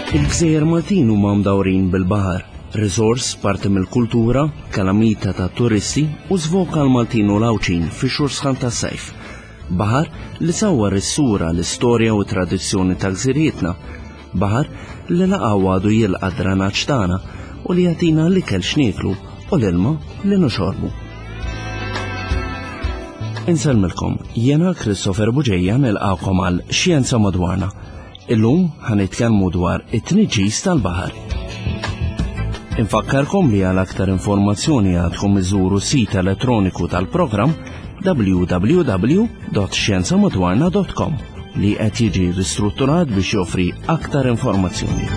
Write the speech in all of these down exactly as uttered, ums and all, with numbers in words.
Il-Gżejjer Maltin huma mdawrin bil-baħar, riżors parti mill-kultura, kalamita ta' turisti u żvoka l-Maltin u l-Awċin fi xhur sħan tas-sajf. Baħar li sawwar is-sura l-istorja u tradizzjoni ta' gżirietna. Baħar li laqgħu għadu jilqa' dranaġġ tagħna u li jagħtina l-ikel x'nieklu u l-ilma li nixorbu. Insellmilkom, jiena Christopher Buġejja nilqakom għal Xjenza Madwarna. Illum ħanitkellmu dwar it-tniġġis tal-baħar. Infakkarkom li għal aktar informazzjoni għadkom iżuru sit elettroniku tal-programm w w w dot xjenza madwarna dot com li qed jiġi ristrutturat biex joffri aktar informazzjoni.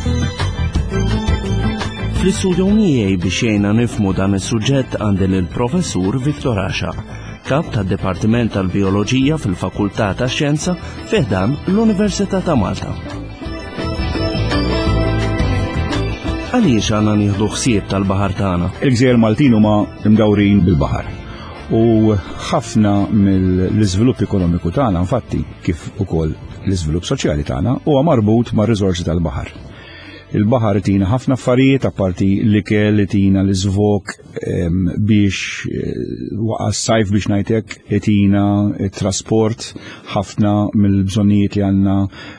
Fl-istudju miegħi biex jgħinna nifhmu dan is-suġġett għandi lill-professur Viktor Għaxa, kap tad-Dipartiment tal-Bioloġija fil-Fakultà tax-Xjenza fi ħdan l-Università ta' Malta. Għaliex għandna nieħdu ħsieb tal-baħar tagħna? Il-Gżejjer Maltin huma mdawrin bil-baħar. U ħafna mill-iżvilupp ekonomiku tagħna infatti kif ukoll l-iżvilupp soċjali tagħna huwa marbut mar-riżorsi tal-baħar. Il-baħar tina ħafna affarijiet apparti l-ikel tina l-iżvok biex waqa' s-sajf biex ngħidlek tina trasport ħafna mill-bżonnijiet li għandna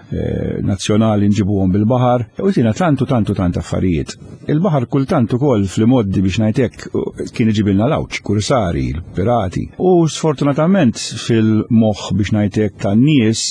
nazzjonali nġibuhom bil-baħar u tina tantu tantu tant affarijiet. Il-baħar kultant ukoll fl-modi biex ngħidlek kien iġibilna l-awċ, kursari, l-pirati u sfortunatament fil-moħħ biex ngħidlek tan-nies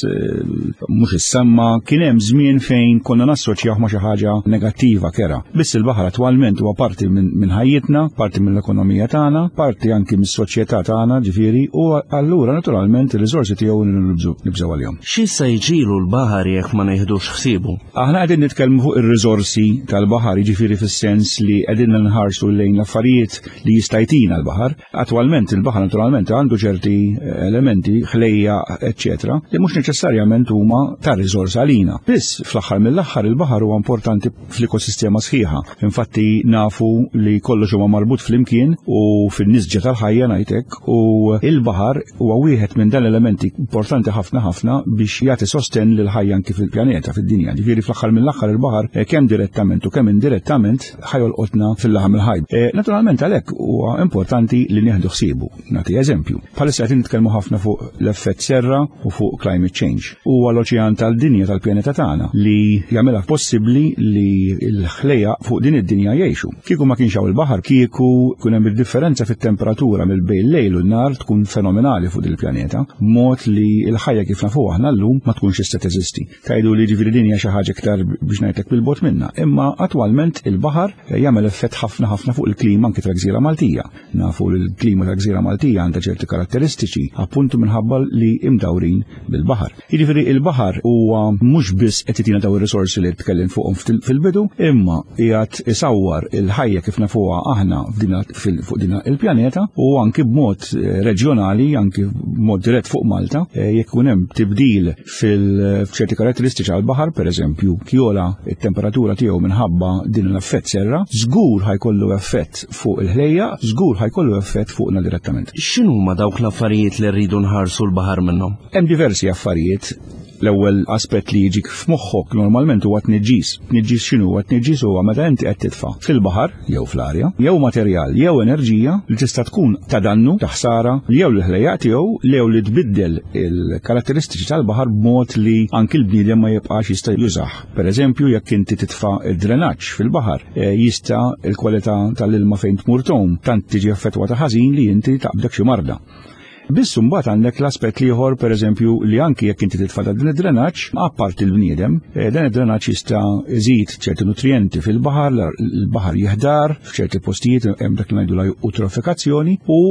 mhux issemma kien hemm żmien fejn konna nassoċjaw ma' xi ħaġa negattiva kera. Biss il-baħar attwalment huwa parti minn ħajjitna, parti mill-ekonomija tagħna, parti anki mis-soċjetà tagħna ġifieri u allura naturalment ir-riżorsi tiegħu nibżgħu għalihom. X'issa jġielu l-baħar jekk ma nieħdux ħsiebu? Aħna qegħdin nitkellmu fuq ir-riżorsi tal-baħar jiġifieri fis-sens li qegħdin nħarsu lejn l-affarijiet li jista' jtina l-baħar. Attwalment il-baħar naturalment għandu ċerti elementi ħlejja eċċetera li mhux neċessarjament huma ta' riżors għalina. Biss fl-aħħar mill-aħħar il-baħar huwa importanti fl-ekosistema sħiħa. Infatti nafu li kollox huwa marbut fl-imkien u fin-nisġa tal-ħajja ngħidlek u il-baħar huwa wieħed minn dan elementi importanti ħafna ħafna biex jagħti sosten lil ħajja anke fil-pjaneta fid-dinja. Ġifieri fl-aħħar mill-aħħar il-baħar kemm direttament u kemm indirettament ħajolqotna fil-laħam il-ħajb. Naturalment għalhekk huwa importanti li nieħdu ħsiebu. Nagħti eżempju. Bħalissa qed nitkellmu ħafna fuq l-effett serra u fuq climate change. Huwa l-oċean tal-dinja tal-pjaneta tagħna li jagħmilha possibbli li l-ħlejja fuq din id-dinja jgħixu. Kieku ma kienx hawn il-baħar, kieku kun hemm id-differenza fit-temperatura mill bejn l-lejl u n-nar tkun fenomenali fuq din il-pjaneta, mod li l-ħajja kif nafuha aħna llum ma tkunx tista' teżisti. Tajdu li ġifieri din hija xi ħaġa iktar biex ngħidlek bil-bot minnha, imma attwalment il-baħar jagħmel effett ħafna ħafna fuq il-klima anke tal-Gżira Maltija. Nafu li l-klima tal-Gżira Maltija għandha ċerti karatteristiċi appuntu minħabba li imdawrin bil-baħar. Jiġifieri il-baħar huwa mhux biss qed itina daw ir-risorsi li tkellem fuqhom fil-bidu, imma qiegħed isawwar il-ħajja kif nafuha aħna fuq din il-pjaneta u anki b'mod reġjonali, anki b'mod dirett fuq Malta, jekk ikun hemm tibdil fil-ċerti karatteristiċi għall-baħar, pereżempju kjola it-temperatura tiegħu minħabba din l-effett serra, żgur ħajkollu effett fuq il-ħlejja, żgur ħajkollu effett fuqna direttament. X'inhuma dawk l-affarijiet li rridu nħarsu l-baħar minnhom? Hemm diversi affarijiet. L-ewwel aspett li jiġik f'moħħok normalment huwa tniġġis. Tniġġis x'inhu huwa? Tniġġis huwa meta inti qed titfa' fil-baħar jew fl-arja, jew materjal, jew enerġija li tista' tkun ta' dannu, ta' ħsara, jew l-ħlejjaq tiegħu jew li tbiddel il-karatteristiċi tal-baħar b'mod li anki l-bniedem ma jibqax jista' jużah. Pereżempju jekk inti titfa' id-drenaġġ fil-baħar, jista' l-kwalità tal-ilma fejn tmur tom tant tiġi effettwata ħażin li inti taqbdek xi marda. Biss imbagħad għandek l-aspett ieħor pereżempju li anki jekk inti titfa' din id-drenaġġ, apparti l-bniedem, dan id-drenaġġ jista' iżid ċerti nutrijenti fil-baħar, il-baħar jeħdar f'ċerti postijiet hemm dak li ngħidu eutrofikazzjoni u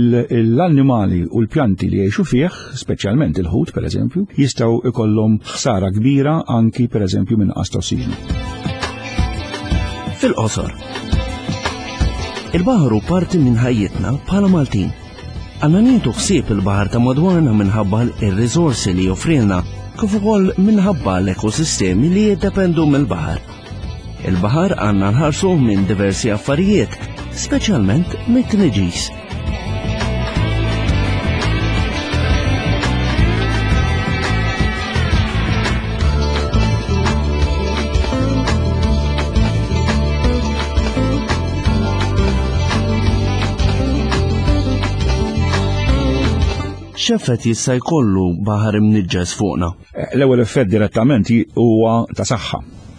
l-annimali u l-pjanti li jgħixu fih, speċjalment il-ħut pereżempju, jistgħu ikollhom ħsara kbira anki pereżempju minn qas ossiġenu. Fil-qosor, il-baħar hu parti minn ħajjitna bħala Maltin. Għandna nieħdu ħsieb il-baħar ta' madwarna minħabba r-riżorsi li joffrilna kif ukoll minħabba l-ekosistemi li jiddependu mill-baħar. Il-baħar għandna nħarsu minn diversi affarijiet, speċjalment mit-tniġġis. X'effett jista' jkollu baħar imniġġes fuqna? L-ewwel effett direttament huwa ta' saħħa.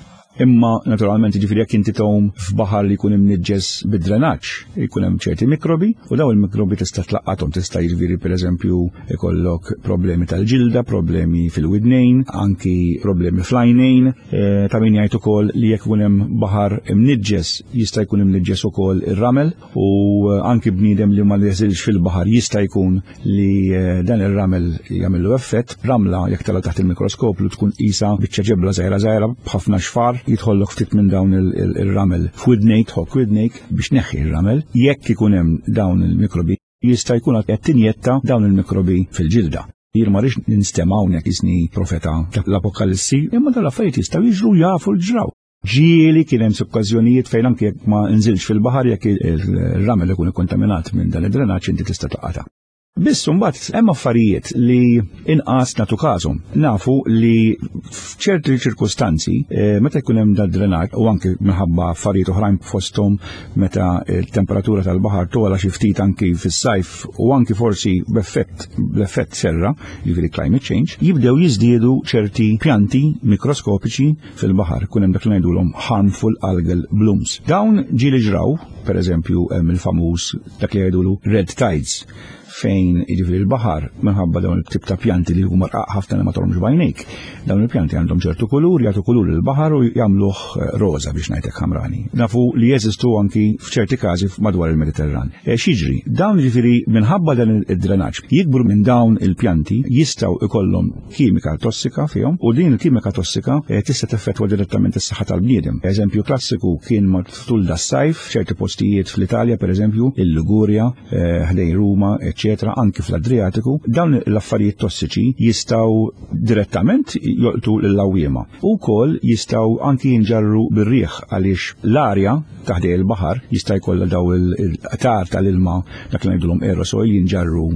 Imma naturalment jiġifieri jekk inti tgħum f'baħar li jkun imniġġes bid-drenaġġ, jkun hemm ċerti mikrobi u dawn il-mikrobi tista' tlaqqathom, tista' jiġifieri pereżempju ikollok problemi tal-ġilda, problemi fil-widnejn, anki problemi fl-għajnejn. E, ta' min jgħid ukoll li jekk ikun hemm baħar imniġġes jista' jkun imniġġes ukoll ir-ramel u anki bniedem li ma jeżilx fil-baħar jista' jkun li dan ir-ramel jagħmillu effett. Ramla jekk tara taħt il-mikroskopju tkun qisha biċċa ġebla żgħira żgħira b'ħafna xfar jidħollok ftit minn dawn il-ramel f'widnejk, tħok widnejk biex neħħi il-ramel. Jekk ikun hemm dawn il-mikrobi jista' jkun qed tinjetta dawn il-mikrobi fil-ġilda. Jien ma rridx ninstema' hawnhekk isni profeta tal-Apokalissi, imma dal-affarijiet jistgħu jiġru jafu l-ġraw. Ġieli kien hemm okkażjonijiet fejn anke jekk ma nżilx fil-baħar jekk il-ramel ikun ikkontaminat minn dan id-drenaġġ inti tista' taqgħa. Biss mbagħad hemm affarijiet li inqas nagħtu każhom. Nafu li f'ċerti ċirkustanzi meta jkun hemm dan drenaġġ u anke minħabba affarijiet oħrajn fosthom meta t-temperatura tal-baħar togħla xi ftit anki fis-sajf u anki forsi b'effett b'effett serra, jiġifieri climate change, jibdew jiżdiedu ċerti pjanti mikroskopiċi fil-baħar, kun hemm dak li ngħidulhom harmful algal blooms. Dawn ġieli ġraw, pereżempju hemm il-famuż dak li jgħidulu red tides, fejn jiġifieri l-baħar minħabba dawn il-tip ta' pjanti li huma rqaq ħafna li ma torhomx b'għajnejk. Dawn il-pjanti għandhom ċertu kulur, jagħtu kulur lill-baħar u jagħmluh roża biex ngħidlek ħamrani. Nafu li jeżistu anki f'ċerti każi madwar il-Mediterran. X'jiġri? Dawn jiġifieri minħabba dan id-drenaġġ jikbru minn dawn il-pjanti jistgħu ikollhom kimika tossika fihom u din il-kimika tossika tista' teffettwa direttament is-saħħa tal-bniedem. Eżempju klassiku kien matul das-sajf f'ċerti postijiet fl-Italja pereżempju, il-Ligurja, ħdejn Ruma, anki fl-Adriatiku, dawn l-affarijiet tossiċi jistaw direttament jolqtu l-lawwiema. U kol jistaw anki jinġarru bir-riħ għaliex l-arja taħdej il-baħar jista' jkollha daw il-qatar tal-ilma dak li ngħidulhom aerosol jinġarru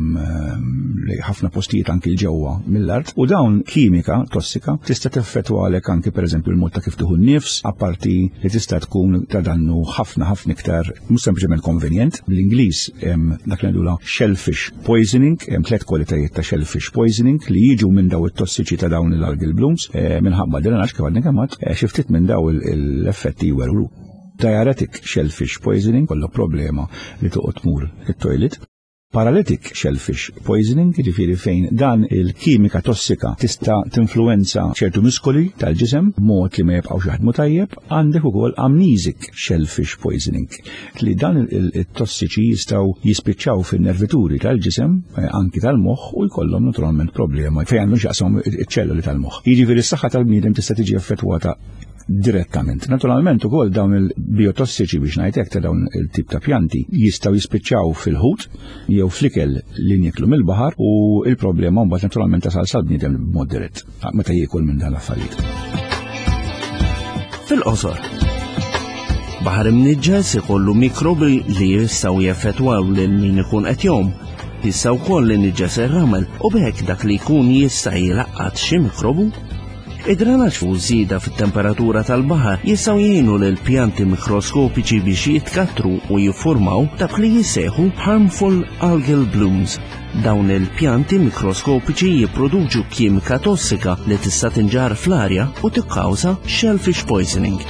ħafna postijiet anki l-ġewwa mill-art u dawn kimika tossika tista' teffettwa għalek anki pereżempju l-mod ta' kif tieħu n-nifs, apparti li tista' tkun ta' dannu ħafna ħafna iktar mhux sempliċement konvenjent. Bl-Ingliż dak li ngħidulha shellfish poisoning, hemm tliet kwalitajiet ta' shellfish poisoning li jiġu minn daw it-tossiċi ta' dawn l-algal blooms minħabba drenaġġ kif għadni kemm xi ftit minn daw l-effetti jwerru. Diuretic shellfish poisoning kollha problema li toqgħod tmur it-toilet. Paralytic shellfish poisoning, jiġifieri fejn dan il-kimika tossika tista' tinfluwenza ċertu muskoli tal-ġisem b'mod li ma jibqgħux jaħdmu tajjeb. Għandek ukoll amnesic shellfish poisoning li dan it-tossiċi jistgħu jispiċċaw fin-nervituri tal-ġisem anki tal-moħħ u jkollhom naturalment problema fejn għandhom x'jaqshom iċ-ċelluli tal-moħħ. Jiġifieri s-saħħa tal-bniedem tista' tiġi effettwata direttament. Naturalment ukoll dawn il-biotossiċi biex ngħidlek ta' dawn il-tip ta' pjanti jistgħu jispiċċaw fil-ħut jew fl-ikel li nieklu mill-baħar u il-problema mbagħad naturalment tasal sal-bniedem b'mod dirett meta jiekul minn dan l-affarijiet. Fil-qosor, baħar imniġġes ikollu mikrobi li jistgħu jeffettwaw lil min ikun qed jgħum. Jistgħu wkoll li niġġes ir-ramel u b'hekk dak li jkun jista' jilaqqat xi mikrobu. Id-drenaġġ u żieda fit-temperatura tal-baħar jistgħu jgħinu lil pjanti mikroskopiċi biex jitkattru u jiffurmaw dak li jissejħu harmful algal blooms. Dawn il-pjanti mikroskopiċi jipproduċu kimika tossika li tista' tinġar fl-arja u tikkawża shellfish poisoning.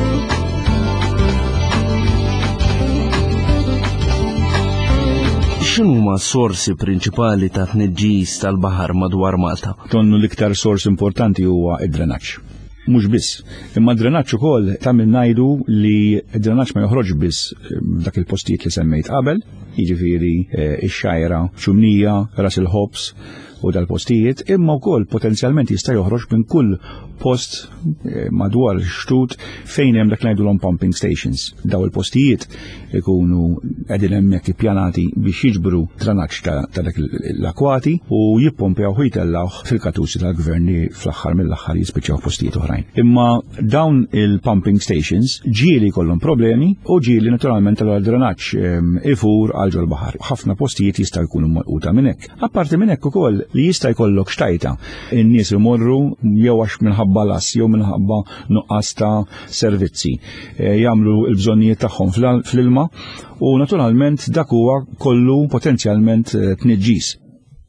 X'inhuma s-sorsi prinċipali ta' tniġġis tal-baħar madwar Malta? Tonnu l-iktar sors importanti huwa id-drenaġġ. Mhux biss, imma d-drenaġġ ukoll tagħmel ngħidu li d-drenaġġ ma joħroġ biss dak il-postijiet li semmejt qabel, jiġifieri ix-xajra, Ċumnija, Ras il-Ħobs u dal-postijiet, imma wkoll potenzjalment jista' joħroġ minn kull post madwar xtut fejn hemm dak ngħidulhom pumping stations. Daw il-postijiet ikunu qegħdin hemmhekk ippjanati biex jiġbru drenaġġ ta' dak l-akwati u jippompjaw u jtellgħu fil-katusi tal-gvern li fl-aħħar mill-aħħar jispiċċaw postijiet oħrajn. Imma dawn il-pumping stations ġieli jkollhom problemi u ġieli naturalment tal-drenaġġ ifur għal ġol baħar. Ħafna postijiet jistgħu jkunu malquta minn hekk. Apparti minn hekk ukoll li jista' jkollok xtajta. In-nies imorru jew għax minħabba las jew minħabba nuqqas ta' servizzi. Jagħmlu l-bżonnijiet tagħhom fl-ilma u naturalment dak huwa kollu potenzjalment tniġġis.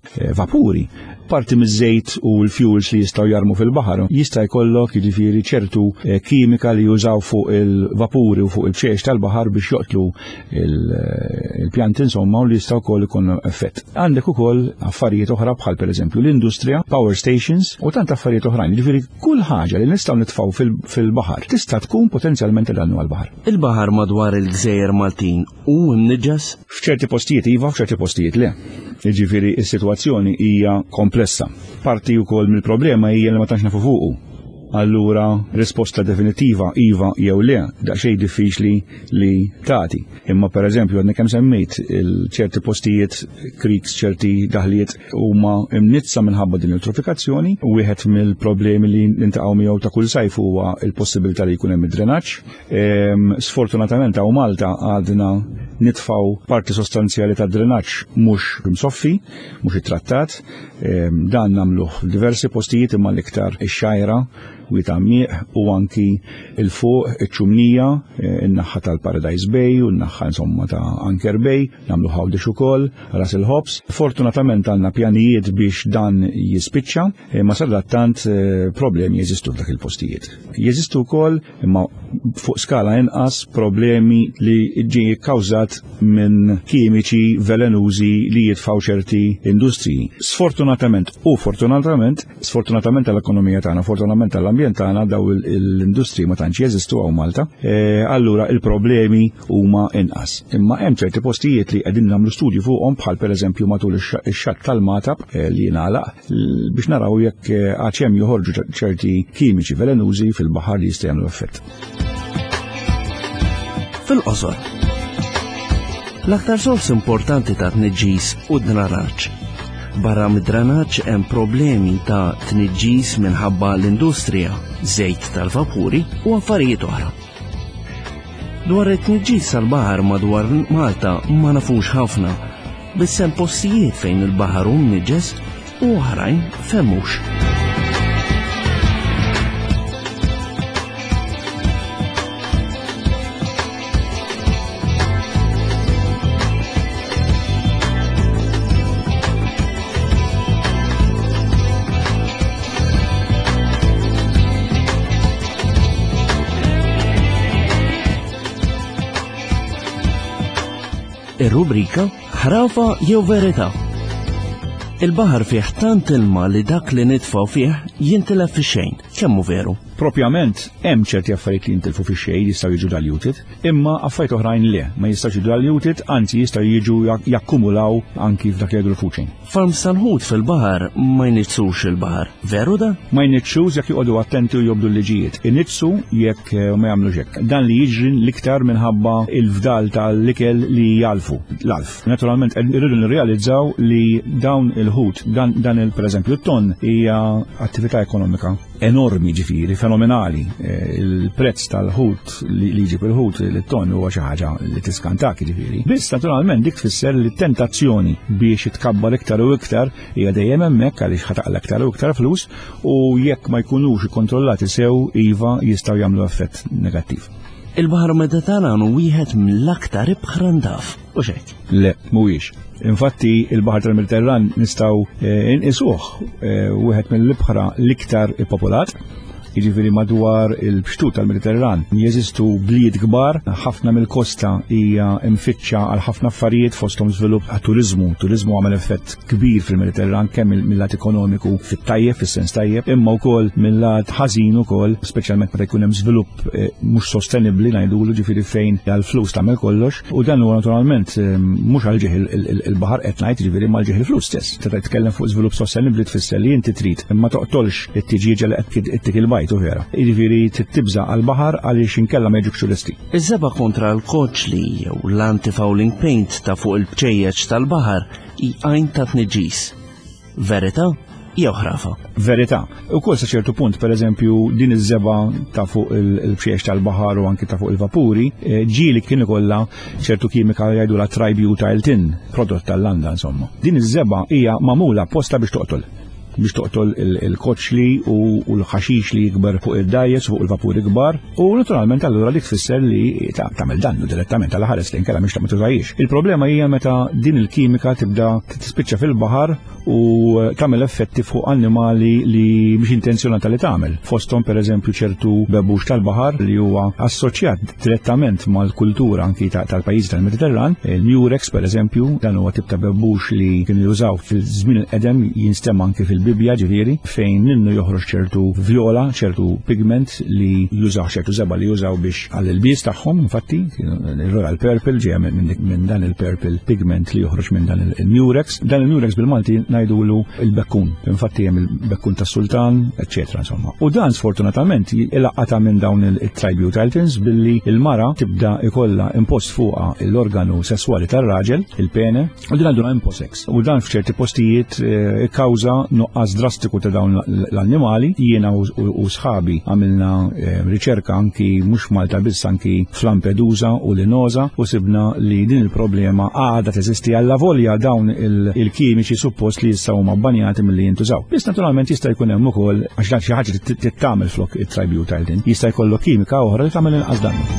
vapuri. Parti miż-żejt u l-fuels li jistgħu jarmu fil-baħar jista' jkollok jiġifieri ċertu kimika li jużaw fuq il-vapuri u fuq il-bxejjex tal-baħar biex joqtlu il-pjanti insomma u li jistgħu wkoll ikun effett. Għandek ukoll affarijiet oħra bħal pereżempju l-industrija, power stations u tant affarijiet oħrajn. Jiġifieri kull ħaġa li nistgħu nitfgħu fil-baħar tista' tkun potenzjalment dannu għall-baħar. Il-baħar madwar il-Gżejjer Maltin u mniġġas? F'ċerti postijiet iva, f'ċerti postijiet le. Jiġifieri is-sitwazzjoni hija komplessa. Parti wkoll mill-problema hija li ma tantx nafu fuqu. Allura risposta definitiva iva jew le daqsxejn diffiċli li tagħti. Imma pereżempju għadni kemm semmejt il-ċerti postijiet creeks, ċerti daħliet huma imnizza minħabba din il-trofikazzjoni u wieħed mill-problemi li nintaqgħu miegħu ta' kull sajf huwa l-possibilità li jkun hemm id-drenaġġ. Sfortunatament hawn Malta għadna nitfgħu parti sostanzjali ta' drenaġġ mhux msoffi, mhux ittrattat. Dan nagħmluh f'diversi postijiet imma l-iktar ix-xajra u tammiq u anki il-fuq iċ-ċumnija, in-naħħa tal-Paradise Bay u n-naħħa insomma ta' Anker Bay, nagħmlu ħawdex ukoll, ras il-ħobs. Fortunatament għandna pjanijiet biex dan jispiċċa, ma sadattant problemi jeżistu f'dak il-postijiet. Jeżistu wkoll imma fuq skala inqas problemi li ġie kkawżat minn kimiċi velenużi li jitfgħu ċerti industriji. Sfortunatament u fortunatament, sfortunatament tal-ekonomija tagħna, fortunatament tal ambjent tagħna daw l-industri ma tantx jeżistu hawn Malta, allura il-problemi huma inqas. Imma hemm ċerti postijiet li qegħdin nagħmlu studju fuqhom bħal pereżempju matul ix-xatt tal-Matab li jingħalaq biex naraw jekk għad hemm joħorġu ċerti kimiċi velenużi fil-baħar li jistgħu jagħmlu effett. Fil-qosor, l-aktar sors importanti ta' tniġġis u d-drenaġġ. Barra mid-drenaġġ hemm problemi ta' tniġġis minħabba l-industrija, żejt tal-vapuri u affarijiet oħra. Dwar it-tniġġis tal-baħar madwar Malta ma nafux ħafna, biss hemm postijiet fejn il-baħar hu mniġġes u oħrajn fehmux. Ir-rubrika ħrafa jew verità. Il-baħar fih tant ilma li dak li nitfgħu fih jintilef fix-xejn. Kemm hu veru? Propjament hemm ċerti affarijiet li jintilfu fix-xejn jistgħu jiġu diluted, imma affarijiet oħrajn le, ma jistgħux jiġu diluted, anzi jistgħu jiġu jakkumulaw anki f'dak li jgħidu l-food chain. Farms tal-ħut fil-baħar ma jniġġsux il-baħar, veru da? Ma jniġġsux jekk joqogħdu attenti u jobdu l-liġijiet. Iniġġsu jekk ma jagħmlux hekk. Dan li jiġri l-iktar minħabba il-fdal tal-ikel li jalfu l-alf. Naturalment irridu nirrealizzaw li dawn il-ħut, dan, dan il pereżempju t-ton hija attività ekonomika enormi ġifieri, fenomenali. Il-prezz tal-ħut li jġib il-ħut l-ton huwa xi ħaġa li tiskantak ġifieri. Biss naturalment dik tfisser li t-tentazzjoni biex itkabbar iktar u iktar hija dejjem hemmhekk għaliex ħataqla iktar u iktar flus u jekk ma jkunux ikkontrollati sew iva jistgħu jagħmlu effett negattiv. Il-Baħar Mediterranu wieħed mill-aktar ibħra ndaf, u xejn? Le, mhuwiex. Infatti il-Baħar tal-Mediterran nistgħu inqisuh wieħed mill-ibħra l-iktar ippopulat. Jiġifieri madwar il-pxtut tal-Mediterran jeżistu bliet kbar, ħafna mill-kosta hija mfittxa għal ħafna affarijiet fosthom żvilupp għat-turiżmu. Turiżmu għamel effett kbir fil-Mediterran kemm mill-lat ekonomiku fit-tajjeb, fis-sens tajjeb, imma wkoll mill-lat ħażin ukoll, speċjalment meta jkun hemm żvilupp mhux sostenibbli ngħidulu ġifieri fejn għall-flus tagħmel kollox, u dan huwa naturalment mhux għal ġieħ il-baħar qed ngħid ġifieri mal ġieħ il-flus stess. Tista' titkellem fuq żvilupp sostenibbli tfisser li inti trid imma toqtolx it-tiġiġa li qed ittik il-bajt u vera. Jiġifieri tibża għall-baħar għaliex inkella ma jiġux turisti. Iż-żeba kontra l-koċli jew l-anti-fouling paint ta' fuq il-bċejjeġ tal-baħar għajn ta' tniġġis. Verità jew ħrafa? Verità. Ukoll sa ċertu punt, pereżempju, din iż-żeba ta' fuq il-bċejjeġ tal-baħar u anke ta' fuq il-vapuri, ġieli kien ikollha ċertu kimika jgħidulha tributyl tin, prodott tal-landa insomma. Din iż-żeba hija magħmula apposta biex toqtol. biex toqtol il-koċli u l-ħaxix li jikber fuq id-dajes fuq il-vapuri kbar u naturalment allura li tfisser li tagħmel dannu direttament għal ħares li nkella mhix ta' ma tużajix. Il-problema hija meta din il-kimika tibda tispiċċa fil-baħar u tagħmel effetti fuq annimali li mhix intenzjonata li tagħmel. Fosthom pereżempju ċertu bebbux tal-baħar li huwa assoċjat direttament mal-kultura anki tal-pajjiżi tal-Mediterran. Il-Murex pereżempju dan huwa tip ta' bebbux li kienu jużaw fil-żmien il-qedem jinstemma anki fil-Bibja ġifieri fejn minnu joħroġ ċertu vjola, ċertu pigment li jużaw ċertu żeba li jużaw biex għall-ilbies tagħhom, infatti il-Royal Purple ġejja minn dan il-purple pigment li joħroġ minn dan il-Murex. Dan il-Murex bil-Malti ngħidulu il-bekkun, infatti hemm il-bekkun tas-sultan, eċċetera insomma. U dan sfortunatament ilaqata minn dawn il-tributyltins billi il-mara tibda ikollha impost fuqha l-organu sesswali tar-raġel, il-pene, u din għanduna imposex. U dan f'ċerti postijiet ikkawża nuqqas drastiku ta' dawn l-annimali. Jiena u sħabi għamilna riċerka anki mhux Malta biss anki f'Lampedusa u Linosa u sibna li din il-problema għadha teżisti alla volja dawn il-kimiċi suppost li jistgħu huma bbanjati milli jintużaw. Biss naturalment jista' jkun hemm ukoll għax dan xi ħaġa tittamel flok it-tributyltin. Jista' jkollok kimika oħra li tagħmel inqas dannu.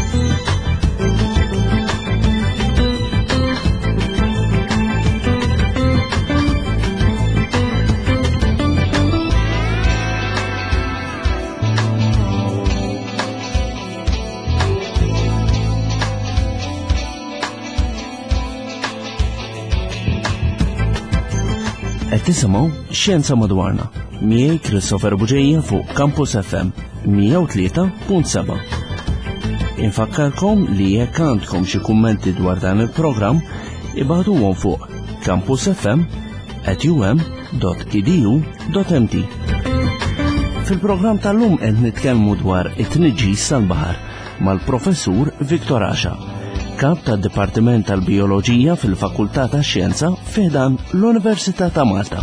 Qed tisimgħu Xjenza Madwarna miegħi Christopher Buġejja fuq Campus F M mija u tlieta punt seba'. Infakkarkom li jekk għandkom xi kummenti dwar dan il-programm ibagħtuhom fuq campusfm at u m dot e d u dot m t. Fil-programm tal-lum qed nitkellmu dwar it-tniġġis tal-baħar mal-professur Viktor Għaxa, kap tad-Dipartiment tal-Bijoloġija fil-Fakultà tax-Xjenza f'dan l-Università ta' Malta.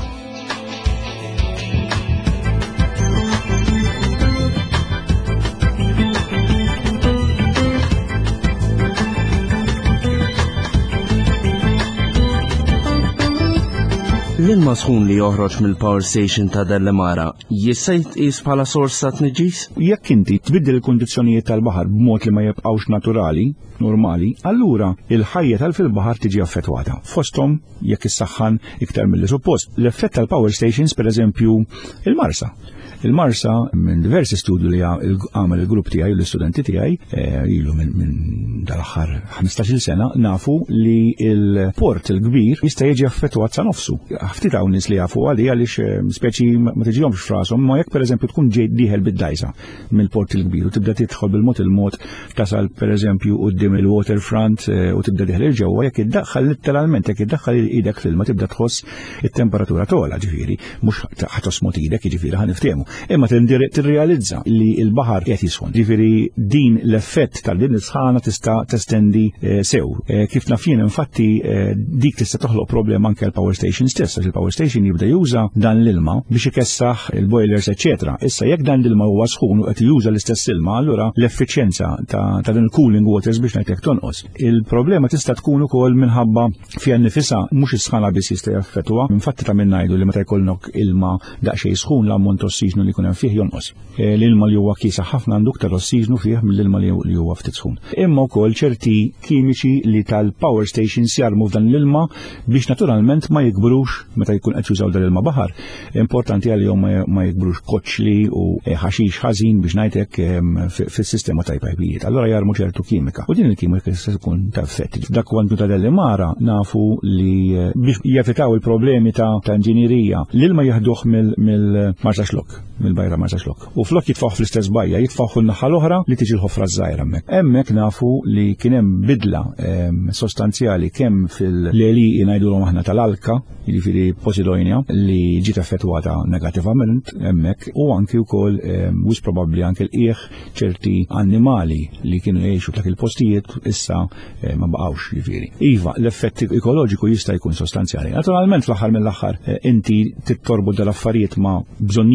L-ilma sħun li joħroġ mill-power station ta' Dellemara jista' jitqies bħala sors ta' tniġġis? Jekk inti tbiddel il-kundizzjonijiet tal-baħar b'mod li ma jibqgħux naturali, normali, allura il-ħajja tal-fil-baħar tiġi affettwata. Fosthom jekk issaħħan iktar milli suppost. L-effett tal-power stations pereżempju il-marsa. Il-marsa minn diversi studju li għamel il-grupp tiegħi u l-istudenti tiegħi ilu minn dal-aħħar ħamistax-il sena nafu li il-port il-kbir jista' jiġi affettwat sa nofsu. Ftit hawn nies li jafu għalih għaliex speċi ma tiġihomx f'rashom, ma jekk pereżempju tkun ġej dieħel bid-dajsa mill-port il-kbir u tibda tidħol bil-mod il-mod tasal pereżempju quddiem il-waterfront u tibda deħel il-ġewwa jekk iddaħħal letteralment jekk iddaħħal idek fil-ma tibda tħoss it-temperatura togħla ġifieri mhux ħatosmot idek jiġifieri ħaniftehmu. Imma tirrealizza li l-baħar qed jisħon. Ġifieri din l-effett tal-din is-sħana tista' testendi sew. Kif naf jien infatti dik tista' toħloq problema anke l-power station stess, għax il-power station jibda juża dan l-ilma biex ikessaħ il-boilers eċetera. Issa jekk dan l-ilma huwa sħun u qed juża l-istess ilma, allura l-effiċjenza ta' din il-cooling waters biex ngħidlek tonqos. Il-problema tista' tkun ukoll minħabba fiha nnifisha mhux is-sħana biss jista' jaffettwa. Infatti ta' minn ngħidu li meta jkollok ilma daqsxejn sħun l-ammont ossiġnu li jkun hemm fih jonqos. L-ilma li huwa kiesa ħafna għandu aktar ossiġnu fih mill-ilma li huwa ftit sħun. Imma wkoll ċerti kimiċi li tal-power stations jarmu f'dan l-ilma biex naturalment ma jikbrux meta jkun qed jużaw dan l-ilma baħar. Importanti għalihom ma jikbrux koċli u ħaxix ħażin biex ngħidlek fis-sistema tal-pajpijiet. Allura jarmu ċertu kimika. U din il-kimika tista' tkun ta' effetti. Dak kwantu ta' Dellemara nafu li biex jevitaw il-problemi ta' inġinierija l-ilma jaħduh mill-Marsa Xlokk, mill-bajra Marsa Xlokk. U flok jitfaħ fl-istess bajja, jitfaħ n-naħa l-oħra li tiġi l-ħofra żgħira hemmhekk. Hemmhekk nafu li kien hemm bidla sostanzjali kemm fil-leli ngħidulhom aħna tal-alka, jiġifieri Posidonia, li ġiet effettwata negattivament hemmhekk u anki wkoll wis probabbli anke l-qiegħ ċerti annimali li kienu jgħixu dak il-postijiet issa ma baqgħux jiġifieri. Iva, l-effett ekoloġiku jista' jkun sostanzjali. Naturalment fl-aħħar mill-aħħar inti tittorbod dal-affarijiet ma' bżonnijiet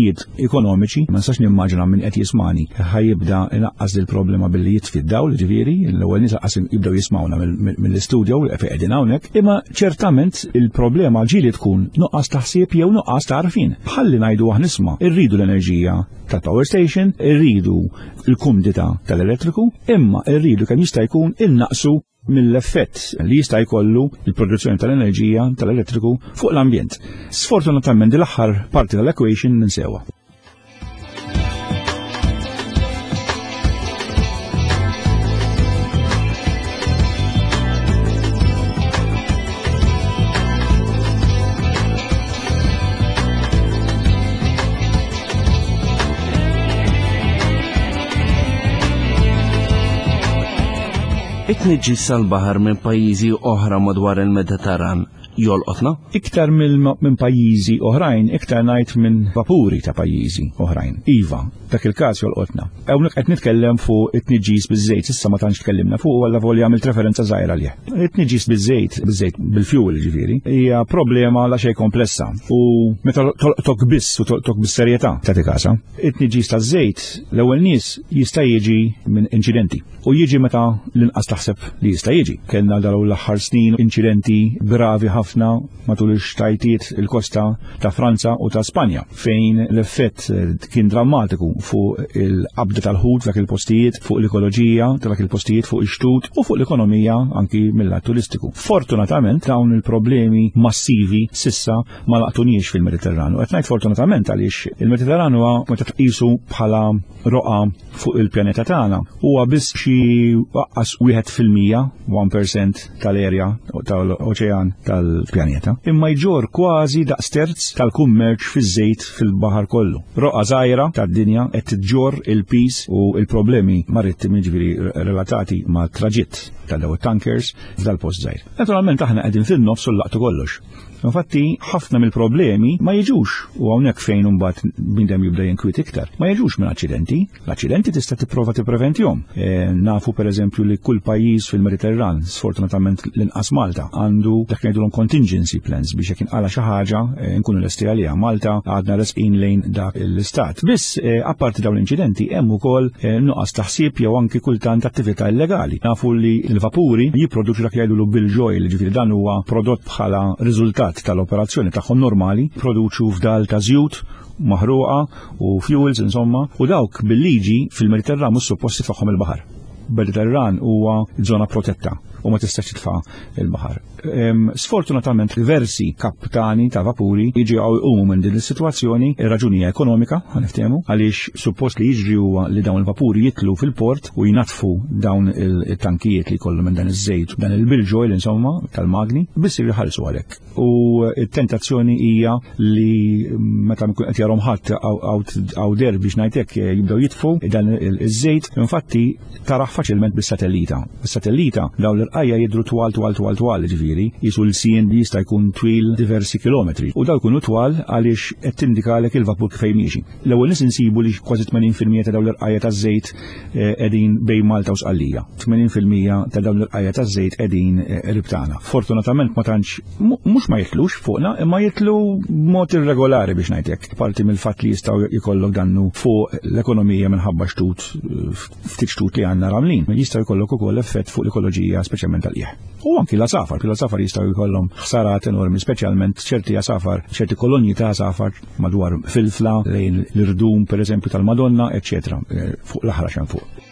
ekonomiċi, ma nistax nimmaġina minn qed jismani ħajibda inaqqas il problema billi jitfi d-dawl, ġifieri, l-ewwel nies qas jibdew jismawna mill-istudju fejn qegħdin hawnhekk, imma ċertament il-problema ġieli tkun nuqqas taħsieb jew nuqqas ta' għarfien. Bħalli ngħidu aħna nisma' irridu l-enerġija tal-power station, irridu l-kumdità tal-elettriku, imma irridu kemm jista' jkun innaqsu mill-effett li jista' jkollu il-produzzjoni tal-enerġija tal-elettriku fuq l-ambjent. Sfortunatament l-aħħar parti tal-equation ninsewa. It-tniġġis tal-baħar minn pajjiżi oħra madwar il-Mediterran jolqotna? Iktar minn pajjiżi oħrajn, iktar ngħid minn vapuri ta' pajjiżi oħrajn. Iva, dak il-każ jolqotna. Hawnhekk qed nitkellem fuq it-tniġġis biż-żejt, issa ma tantx tkellimna fuq walla volja għamilt referenza żgħira għalih. It-tniġġis biż-żejt, biż-żejt bil-fuel ġifieri, hija problema la xejn komplessa u meta toqtok biss u toqtok bis-serjetà ta' tikasa. It-tniġġis taż-żejt l-ewwel nies jista' jiġi minn inċidenti u jiġi meta l-inqas taħseb li jista' jiġi. Kellna dawn l-aħħar snin inċidenti gravi ħafna matul ix-xtajtiet il-kosta ta' Franza u ta' Spanja fejn l-effett kien drammatiku fuq il-qabda tal-ħut dak il-postijiet, fuq l-ekoloġija ta' dak il-postijiet, fuq ix-xtut u fuq l-ekonomija anki mill-lat turistiku. Fortunatament dawn il-problemi massivi sissa ma laqtunix fil-Mediterranu. Qed ngħid fortunatament għaliex il-Mediterranu huwa meta tqisu bħala roqa fuq il-pjaneta tagħna huwa biss xi waqqas wieħed fil-mija, one percent tal-erja tal-oċean tal-pjaneta, imma jġor kważi daqs terz tal-kummerċ fiż-żejt fil-baħar kollu. Roqa żgħira tad-dinja qed tġor il-pis u il-problemi marittimi ġifieri relatati ma' traġitt tal-daw tankers f'dal post żgħir. Naturalment aħna qegħdin fin-nofs u laqtu kollox. Infatti ħafna mill-problemi ma jiġux u hawnhekk fejn imbagħad bindem jibda jinkwiet iktar. Ma jiġux minn aċċidenti, l-aċċidenti tista' tipprova tippreventihom. E, nafu pereżempju li kull pajjiż fil-Mediterran, sfortunatament l-inqas Malta, għandu dak ngħidulhom contingency plans biex jekk inqala xi ħaġa nkunu lesti għaliha. Malta għadna resqin lejn dak l-istat. Biss e, apparti dawn l-inċidenti hemm ukoll e, nuqqas taħsieb jew anki kultant attività illegali. Nafu li l-vapuri jipproduċu dak jgħidulu bil-ġojl, ġifieri dan huwa prodott bħala riżultat tal-operazzjoni tagħhom normali, produċu fdal ta' żjud maħruqa u fuels insomma, u dawk bil-liġi fil-Mediterran mhux supposti tfagħhom il-baħar. Mediterran huwa żona protetta u ma tistax titfa' il-baħar. Sfortunatament diversi kaptani ta' vapuri jiġu jqumu minn din is-sitwazzjoni, ir-raġunija ekonomika ħaniftehmu għaliex suppost li jiġri huwa li dawn il-vapuri jitlu fil-port u jnatfu dawn il-tankijiet li jkollu minn dan iż-żejt, dan il-bilġojl insomma tal-magni biss jħallsu għalhekk. U t-tentazzjoni hija li meta nkun qed jarhom ħadd għaw der biex ngħidlek jibdew jitfu dan iż-żejt, infatti taraħ faċilment bis-satellita. Bis-satellita dawn l-irqajja jidru twal twal twal twal ġifieri, jisu l-sien li jista' jkun twil diversi kilometri. U daw jkunu twal għaliex qed tindikalek il-vapur kif jmiexi. L-ewwel nies insibu li kważi tmenin fil-mija ta' dawn l-irqajja taż-żejt qegħdin bejn Malta u Sqallija. tmenin fil-mija ta' dawn l-irqajja taż-żejt qegħdin qrib tagħna. Fortunatament ma tantx mhux ma jitlux fuqna, imma jitlu b'mod irregolari biex ngħidlek. Parti mill-fatt li jistgħu jkollok dannu fuq l-ekonomija minħabba xtut ftit xtut li għandna ramlin. Jistgħu jkollok ukoll effett fuq l-ekoloġija speċjalment tal-qiegħ. U anki l-asafar, l-asafar jistgħu jkollhom ħsarat enormi, speċjalment ċerti asafar, ċerti kolonji ta' asafar madwar filfla lejn l-irdum pereżempju tal-Madonna, eċċetera, fuq l-aħra xejn fuq.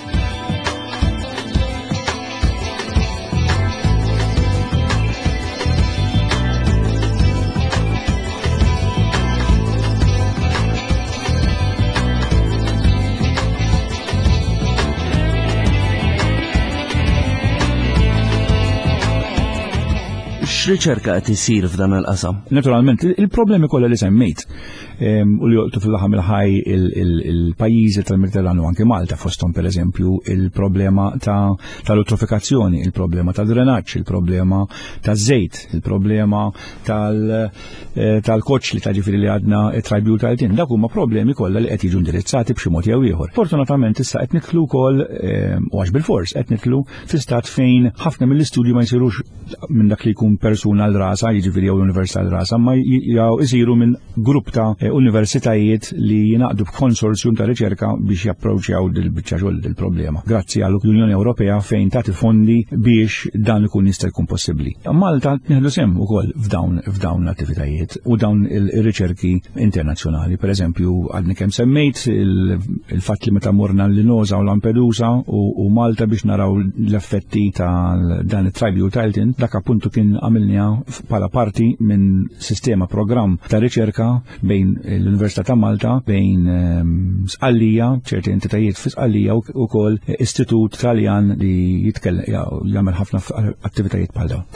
X'riċerka qed isir f'dan il-qasam? Naturalment, il-problemi kollha li semmejt u li jolqtu fil-laħam il-ħaj il-pajjiżi tal-Mediterranu anke Malta fosthom pereżempju il-problema tal-eutrofikazzjoni, il-problema tad-drenaġġ, il-problema taż-żejt, il-problema tal-koċ li taġifieri li għadna trajbju tal-tin. Dak huma problemi kollha li qed jiġu indirizzati b'xi mod jew ieħor. Fortunatament issa qed nidħlu wkoll u għax bil-fors qed nidħlu fi stat fejn ħafna mill-istudji ma jsirux minn dak li jkun persuna l-rasa, jiġifieri jew l-Università l-rasa, ma jew isiru minn grupp ta' universitajiet li jinaqdu b'konsorzjum ta' riċerka biex japproċċjaw dil-biċċa xogħol dil-problema. Grazzi għall-Unjoni Ewropea fejn tagħti fondi biex dan ikun jista' jkun possibbli. Malta nieħdu sehem ukoll f'dawn f'dawn l-attivitajiet u dawn il-riċerki internazzjonali. Pereżempju, għadni kemm semmejt il-fatt li meta morna l-Linosa u Lampedusa u Malta biex naraw l-effetti ta' dan it-Tribu Tilton, dak appuntu kien għamilniha bħala parti minn sistema programm ta' riċerka bejn l-Università ta' Malta, bejn Sqallija, ċerti entitajiet fi Sqallija u kol istitut Taljan li jitkellem jagħmel ħafna attivitajiet bħal dawn.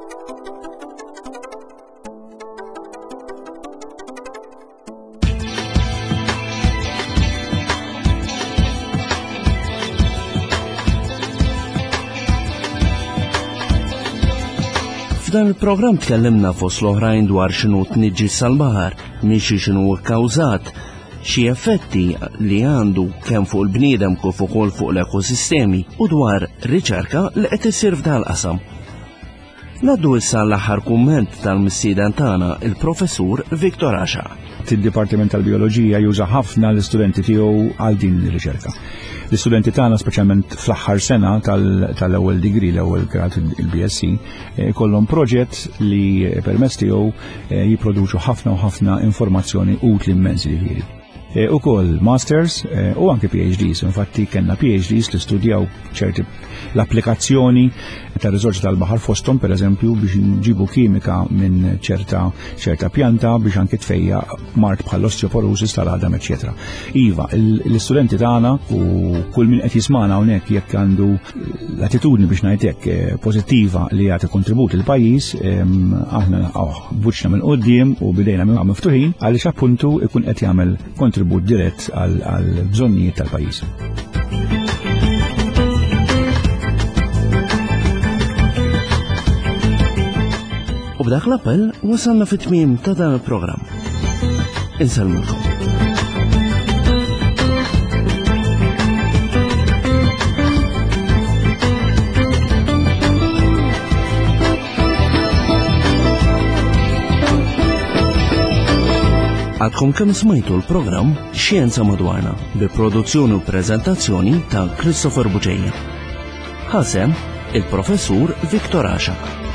F'dan il-programm tkellimna fost l-oħrajn dwar x'inhu tniġġis sal-baħar, minn x'inhu kkawżat, xi effetti li għandu kemm fuq il-bniedem kif ukoll fuq l-ekosistemi u dwar riċerka li qed issir f'dan qasam. Naddu issa l-aħħar kumment tal-missieden tagħna il-professur Viktor Għaxa. Il-Dipartiment tal-Bioloġija juża ħafna l-istudenti tiegħu għal din ir-riċerka. L-istudenti tagħna speċjalment fl-aħħar sena tal-ewwel degree, l-ewwel grad il-B S c, kollhom proġett li permezz tiegħu jipproduċu ħafna u ħafna informazzjoni utli immensi ġifieri. Ukoll masters u anke PhDs, infatti kellna PhDs li studjaw ċerti l-applikazzjoni ta' riżorsi tal-baħar fosthom pereżempju biex nġibu kimika minn ċerta ċerta pjanta biex anke tfejja mart bħal osteoporosis tal-għadam, eċetera. Iva, l-istudenti tagħna u kull min qed jismana hawnhekk jekk għandu l-attitudni biex ngħidlek pożittiva li jagħti kontribut il-pajjiż, aħna buċna minn quddiem u bidejna minn miftuħin għaliex appuntu ikun qed jagħmel kontribut dirett għal bżonnijiet tal-pajjiż. U b'dak l-appell wasalna fit-tmiem ta' dan il-programm. Insellmulkom. Għadkom kemm smajtu l-programm Xjenza Madwarna bi produzzjoni u preżentazzjoni ta' Christopher Buġejja. Ħasem il-professur Viktor Għaxa.